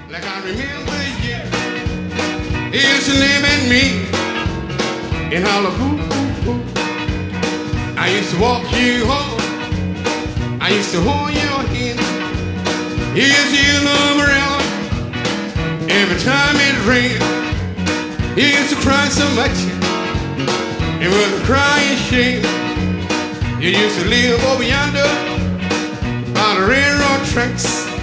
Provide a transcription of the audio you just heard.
like I remember you. He used to live in me in Hollywood. I used to walk you home. I used to hold your hand. He used to use the umbrella every time it rained. He used to cry so much it was a crying shame. You used to live over yonder by the railroad tracks.